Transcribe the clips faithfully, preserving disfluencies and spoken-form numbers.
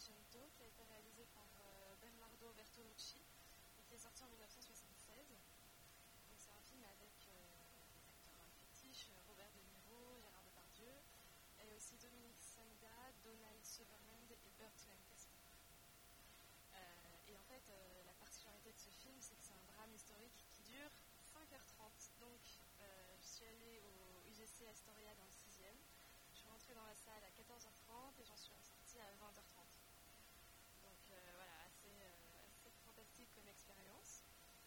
Novecento, qui a été réalisé par euh, Bernardo Bertolucci et qui est sorti en dix-neuf cent soixante-seize. Donc c'est un film avec euh, des acteurs fétiches, Robert De Niro, Gérard Depardieu, et aussi Dominique Sanda, Donald Sutherland et Burt Lancaster. Euh, et en fait, euh, la particularité de ce film, c'est que c'est un drame historique qui dure cinq heures trente. Donc euh, je suis allée au U G C Astoria dans le sixième. Je suis rentrée dans la salle à quatorze heures trente et j'en suis ressortie à vingt heures trente. Donc euh, voilà, assez, euh, assez fantastique comme expérience.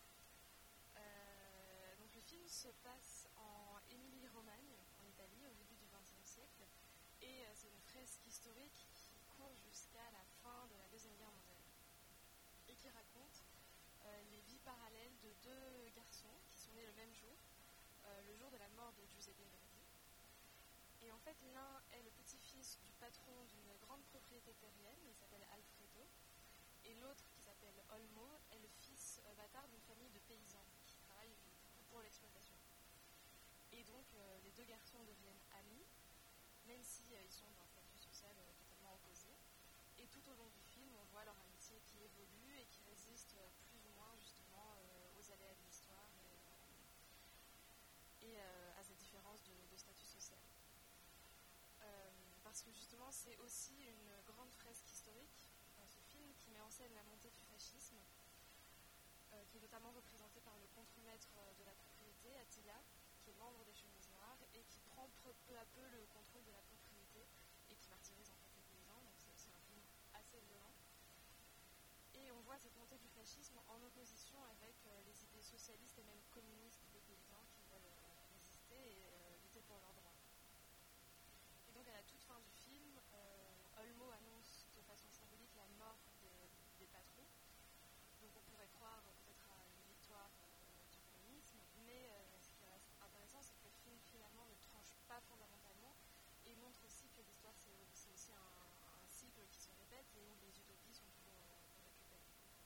Euh, donc le film se passe en Émilie-Romagne, en Italie, au début du vingtième siècle. Et euh, c'est une fresque historique qui court jusqu'à la fin de la Deuxième Guerre mondiale. Et qui raconte euh, les vies parallèles de deux garçons qui sont nés le même jour, euh, le jour de la mort de Giuseppe Verdi. Et en fait, l'un est le petit-fils du patron d'une grande propriété terrienne, il s'appelle Alfredo, et l'autre, qui s'appelle Olmo, est le fils euh, bâtard d'une famille de paysans qui travaillent beaucoup pour l'exploitation. Et donc, euh, les deux garçons deviennent amis, même si euh, ils sont d'un statut social euh, totalement opposé. Et tout au long du film, on voit leur amitié qui évolue et qui résiste euh, plus ou moins justement euh, aux aléas de l'histoire et, euh, et euh, à cette différence de, de statut social. Euh, parce que justement, c'est aussi une grande fresque historique, euh, ce film qui met en scène la montée du fascisme, euh, qui est notamment représenté par le contremaître de la propriété, Attila, qui est membre des Chemises Noires et qui prend peu à peu le contrôle de la propriété et qui martyrise en fait les paysans. Donc c'est aussi un film assez violent. Et on voit cette montée du fascisme en opposition avec euh, les idées socialistes et même communistes des paysans qui veulent euh, résister et euh, lutter pour leurs droits. Et donc à la toute fin du film, euh, Olmo annonce de façon symbolique la mort des, des patrons. Donc on pourrait croire peut-être à une victoire euh, du communisme, mais euh, ce qui reste intéressant, c'est que le film finalement ne tranche pas fondamentalement et montre aussi que l'histoire c'est, c'est aussi un, un cycle qui se répète et où les utopies sont toujours euh, récupérées.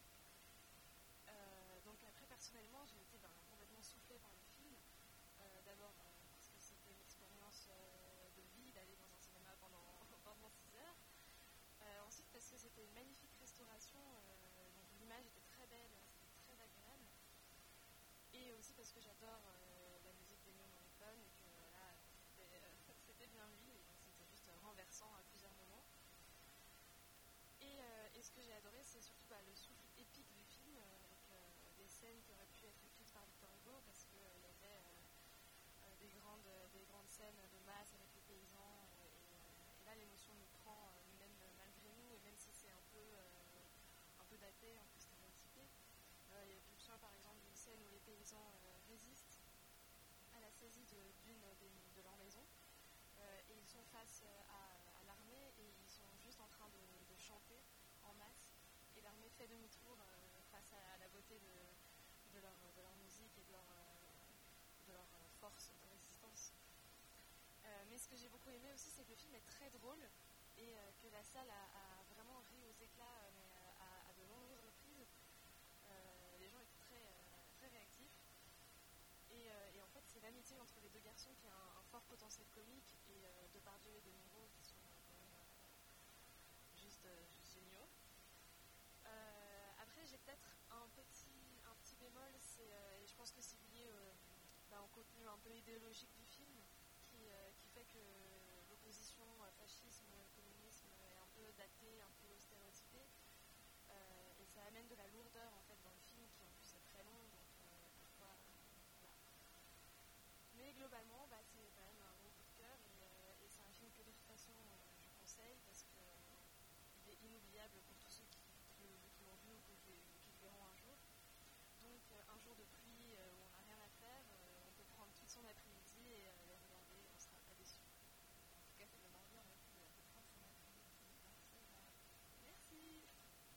Euh, donc après personnellement j'ai été ben, complètement soufflée par le film. Euh, d'abord euh, parce que c'était une expérience euh, de vie d'aller dans un cinéma pendant, pendant six heures. Euh, ensuite parce que c'était une magnifique restauration, euh, donc l'image était très belle, c'était très agréable. Et aussi parce que j'adore euh, la musique d'Ennio Morricone et que là c'était, euh, c'était bien lui, et donc c'était juste renversant à plusieurs moments. Et, euh, et ce que j'ai adoré, c'est surtout bah, le souffle épique du film, euh, avec euh, des scènes qui auraient pu être écrites par Victor Hugo, parce qu'il euh, y avait euh, euh, des, grandes, des grandes scènes de masse avec les paysans, euh, et, euh, et là l'émotion nous prend, euh, même euh, malgré nous, et même si c'est un peu, euh, un peu daté, un peu stéréotypé. Euh, il y a je me souviens par exemple d'une scène où les paysans euh, résistent à la saisie de, d'une des, de leur maison, euh, et ils sont face à, à l'armée et ils sont juste en train de, de chanter en masse, et l'armée fait demi-tour euh, face à, à la beauté de, de, leur, de leur musique et de leur, euh, de leur force de résistance. Euh, mais ce que j'ai beaucoup aimé aussi, c'est que le film est très drôle et euh, que la salle a, a vraiment ri aux éclats, euh, mais à, à de longues reprises. Euh, les gens étaient très, euh, très réactifs. Et, euh, et en fait, c'est l'amitié entre les deux garçons qui a un, un fort potentiel comique, et euh, Depardieu et De Niro qui sont euh, quand même euh, juste, euh, juste géniaux. Euh, après, j'ai peut-être un petit, un petit bémol, c'est, euh, et je pense que c'est lié euh, bah, au contenu un peu idéologique du film, qui, euh, qui fait que l'opposition euh, fascisme-communisme est un peu datée, un peu stéréotypée, euh, et ça amène de la lourdeur en